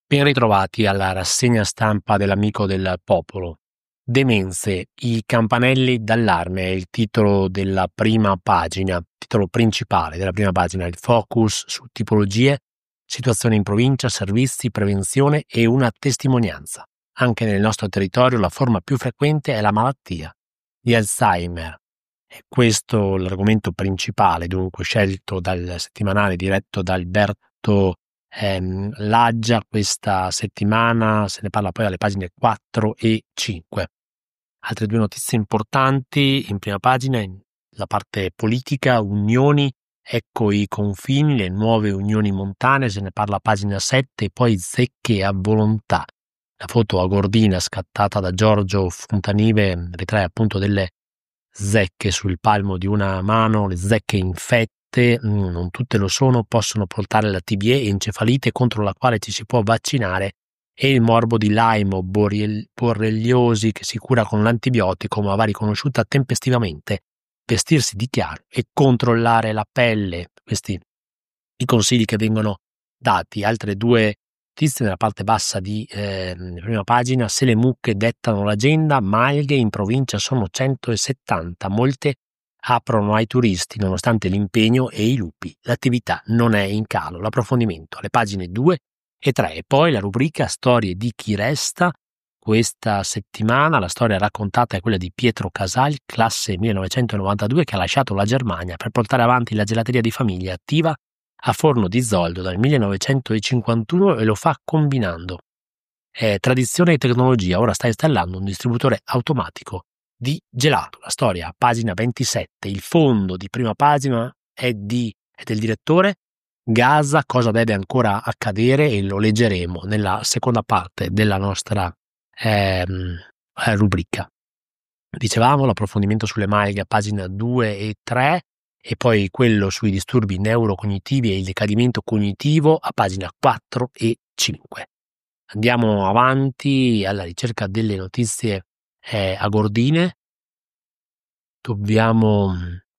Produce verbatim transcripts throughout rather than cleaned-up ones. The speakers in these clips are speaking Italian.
Ben ritrovati alla rassegna stampa dell'Amico del Popolo. Demenze, i campanelli d'allarme è il titolo della prima pagina, titolo principale della prima pagina, il focus su tipologie, situazione in provincia, servizi, prevenzione e una testimonianza. Anche nel nostro territorio la forma più frequente è la malattia di Alzheimer. E questo l'argomento principale, dunque, scelto dal settimanale diretto da Alberto Ehm, Laggia questa settimana. Se ne parla poi alle pagine quattro e cinque. Altre due notizie importanti in prima pagina, in la parte politica, unioni, ecco i confini, le nuove unioni montane, se ne parla a pagina sette, e poi zecche a volontà. La foto a Gordina scattata da Giorgio Fontanive ritrae appunto delle zecche sul palmo di una mano, le zecche infette. Non tutte lo sono, possono portare la T B E, encefalite contro la quale ci si può vaccinare, e il morbo di Lyme o borreliosi che si cura con l'antibiotico ma va riconosciuta tempestivamente, vestirsi di chiaro e controllare la pelle. Questi i consigli che vengono dati. Altre due notizie nella parte bassa di eh, prima pagina: se le mucche dettano l'agenda, malghe in provincia sono centosettanta, molte aprono ai turisti nonostante l'impegno e i lupi. L'attività non è in calo. L'approfondimento alle pagine due e tre. E poi la rubrica Storie di chi resta. Questa settimana la storia raccontata è quella di Pietro Casal, classe millenovecentonovantadue, che ha lasciato la Germania per portare avanti la gelateria di famiglia attiva a Forno di Zoldo dal millenovecentocinquantuno, e lo fa combinando eh, tradizione e tecnologia. Ora sta installando un distributore automatico di gelato. La storia, pagina ventisette. Il fondo di prima pagina è, di, è del direttore. Gaza, cosa deve ancora accadere, e lo leggeremo nella seconda parte della nostra ehm, rubrica. Dicevamo l'approfondimento sulle malghe a pagina due e tre, e poi quello sui disturbi neurocognitivi e il decadimento cognitivo a pagina quattro e cinque. Andiamo avanti alla ricerca delle notizie eh, a Gordine. Dobbiamo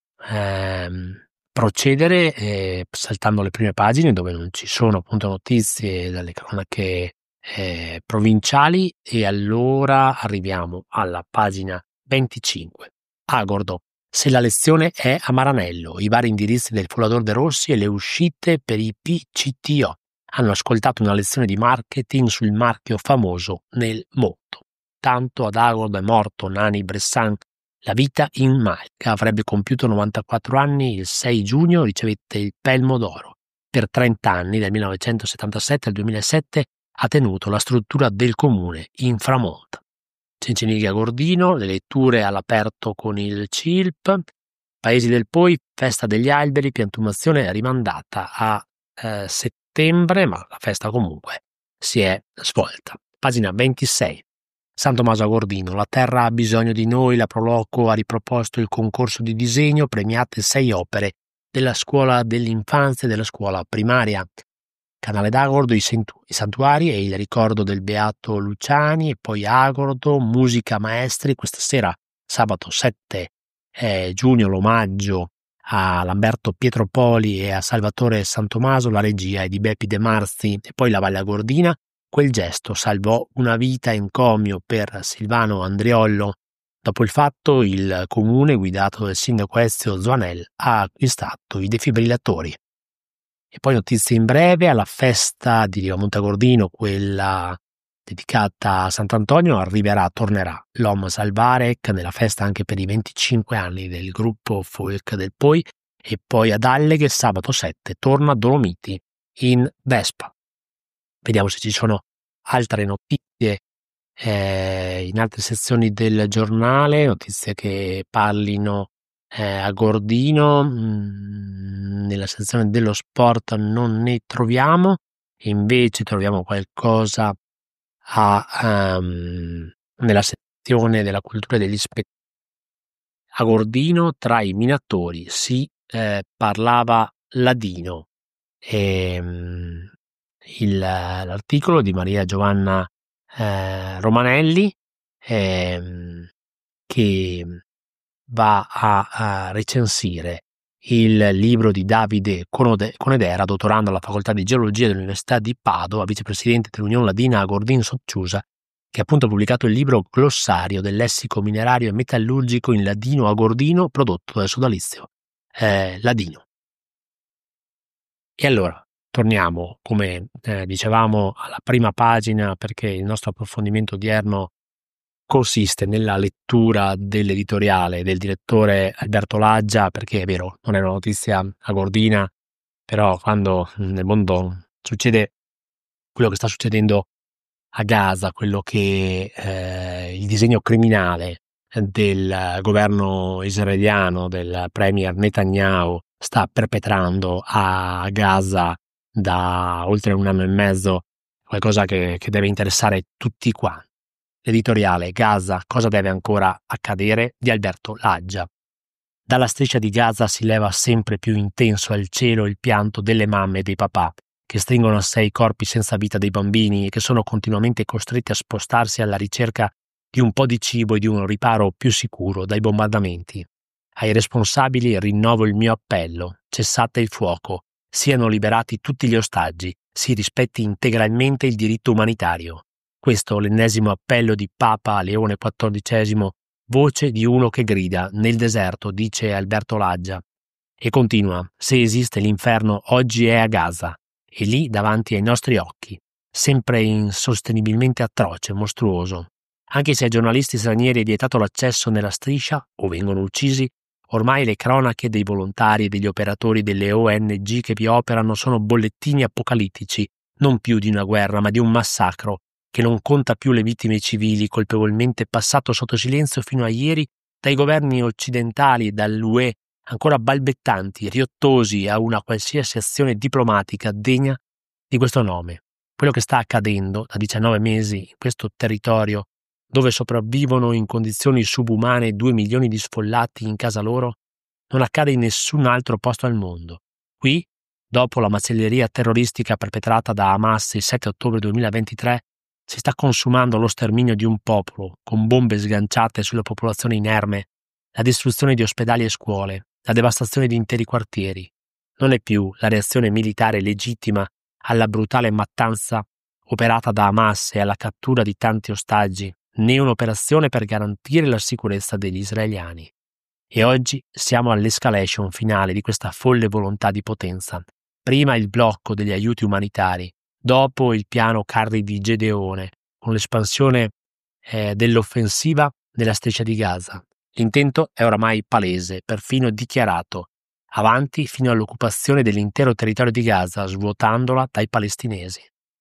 ehm, procedere eh, saltando le prime pagine dove non ci sono appunto notizie dalle cronache eh, provinciali, e allora arriviamo alla pagina venticinque. Agordo. Se la lezione è a Maranello, i vari indirizzi del Follador De Rossi e le uscite per i P C T O hanno ascoltato una lezione di marketing sul marchio famoso nel mondo. Tanto ad Agordo è morto Nani Bressan. La vita in Malta. Avrebbe compiuto novantaquattro anni il sei giugno, ricevette il Pelmo d'Oro. Per trenta anni, dal millenovecentosettantasette al duemilasette, ha tenuto la struttura del comune inframonta. Cencenighe a Gordino, le letture all'aperto con il C I L P, Paesi del Poi, festa degli alberi, piantumazione rimandata a eh, settembre, ma la festa comunque si è svolta. Pagina ventisei. San Tommaso a Gordino, la terra ha bisogno di noi, la Proloco ha riproposto il concorso di disegno, premiate sei opere della scuola dell'infanzia e della scuola primaria. Canale d'Agordo, i, sentu- i santuari e il ricordo del beato Luciani, e poi Agordo, musica maestri. Questa sera, sabato sette eh, giugno, l'omaggio a Lamberto Pietropoli e a Salvatore San Tommaso, la regia è di Beppi De Marzi. E poi la Valle Agordina. Quel gesto salvò una vita, encomio per Silvano Andriollo. Dopo il fatto, il comune, guidato dal sindaco Ezio Zoanel, ha acquistato i defibrillatori. E poi notizie in breve: alla festa di Rivamonte Gordino, quella dedicata a Sant'Antonio, arriverà, tornerà l'Om Salvarec nella festa anche per i venticinque anni del gruppo folk del Poi. E poi ad Alleghe, sabato sette, torna Dolomiti in Vespa. Vediamo se ci sono altre notizie eh, in altre sezioni del giornale, notizie che parlino eh, a Gordino. Mm, nella sezione dello sport non ne troviamo, invece troviamo qualcosa a, um, nella sezione della cultura degli spettacoli. A Gordino, tra i minatori, si eh, parlava ladino. E, um, Il, l'articolo di Maria Giovanna eh, Romanelli eh, che va a, a recensire il libro di Davide Conode- Conedera, dottorando alla facoltà di geologia dell'Università di Padova, vicepresidente dell'Unione Ladina Agordin Socciusa, che ha appunto pubblicato il libro Glossario del lessico minerario e metallurgico in ladino agordino prodotto dal sodalizio eh, ladino. E allora, torniamo, come eh, dicevamo, alla prima pagina, perché il nostro approfondimento odierno consiste nella lettura dell'editoriale del direttore Alberto Laggia, perché è vero, non è una notizia agordina, però quando nel mondo succede quello che sta succedendo a Gaza, quello che eh, il disegno criminale del governo israeliano, del premier Netanyahu, sta perpetrando a Gaza da oltre un anno e mezzo, qualcosa che, che deve interessare tutti quanti. L'editoriale Gaza, cosa deve ancora accadere, di Alberto Laggia. Dalla striscia di Gaza si leva sempre più intenso al cielo il pianto delle mamme e dei papà, che stringono a sé i corpi senza vita dei bambini e che sono continuamente costretti a spostarsi alla ricerca di un po' di cibo e di un riparo più sicuro dai bombardamenti. Ai responsabili rinnovo il mio appello: cessate il fuoco, siano liberati tutti gli ostaggi, si rispetti integralmente il diritto umanitario. Questo l'ennesimo appello di Papa Leone quattordicesimo, voce di uno che grida nel deserto, dice Alberto Laggia. E continua: se esiste l'inferno oggi è a Gaza, e lì davanti ai nostri occhi, sempre insostenibilmente atroce, mostruoso. Anche se ai giornalisti stranieri è vietato l'accesso nella striscia, o vengono uccisi, ormai le cronache dei volontari e degli operatori delle O N G che vi operano sono bollettini apocalittici, non più di una guerra, ma di un massacro, che non conta più le vittime civili, colpevolmente passato sotto silenzio fino a ieri dai governi occidentali e dall'U E, ancora balbettanti, riottosi a una qualsiasi azione diplomatica degna di questo nome. Quello che sta accadendo da diciannove mesi in questo territorio, dove sopravvivono in condizioni subumane due milioni di sfollati in casa loro, non accade in nessun altro posto al mondo. Qui, dopo la macelleria terroristica perpetrata da Hamas il sette ottobre duemilaventitré, si sta consumando lo sterminio di un popolo, con bombe sganciate sulla popolazione inerme, la distruzione di ospedali e scuole, la devastazione di interi quartieri. Non è più la reazione militare legittima alla brutale mattanza operata da Hamas e alla cattura di tanti ostaggi, né un'operazione per garantire la sicurezza degli israeliani. E oggi siamo all'escalation finale di questa folle volontà di potenza. Prima il blocco degli aiuti umanitari, dopo il piano carri di Gedeone, con l'espansione eh, dell'offensiva nella striscia di Gaza. L'intento è oramai palese, perfino dichiarato, avanti fino all'occupazione dell'intero territorio di Gaza, svuotandola dai palestinesi.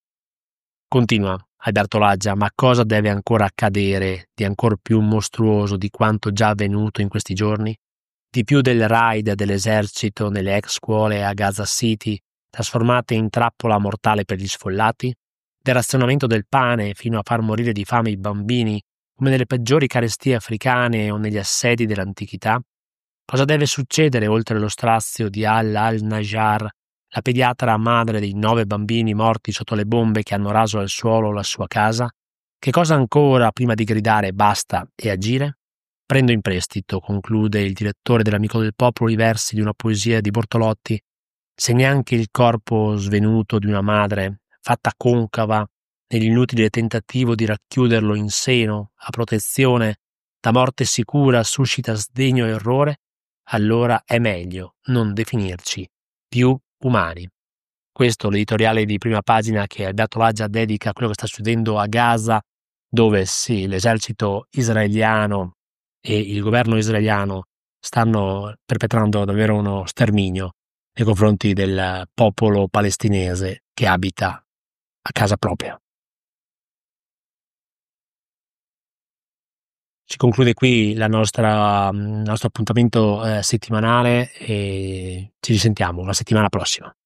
Continua Alberto Laggia: ma cosa deve ancora accadere di ancor più mostruoso di quanto già avvenuto in questi giorni? Di più del raid dell'esercito nelle ex scuole a Gaza City, trasformate in trappola mortale per gli sfollati? Del razionamento del pane fino a far morire di fame i bambini, come nelle peggiori carestie africane o negli assedi dell'antichità? Cosa deve succedere oltre lo strazio di Al al-Najjar, la pediatra madre dei nove bambini morti sotto le bombe che hanno raso al suolo la sua casa? Che cosa ancora prima di gridare basta e agire? Prendo in prestito, conclude il direttore dell'Amico del Popolo, i versi di una poesia di Bortolotti: se neanche il corpo svenuto di una madre, fatta concava nell'inutile tentativo di racchiuderlo in seno a protezione da morte sicura, suscita sdegno e orrore, allora è meglio non definirci più umani. Questo l'editoriale di prima pagina che Alberto Laggia dedica a quello che sta succedendo a Gaza, dove sì, l'esercito israeliano e il governo israeliano stanno perpetrando davvero uno sterminio nei confronti del popolo palestinese che abita a casa propria. Si conclude qui la nostra, il nostro appuntamento eh, settimanale e ci risentiamo la settimana prossima.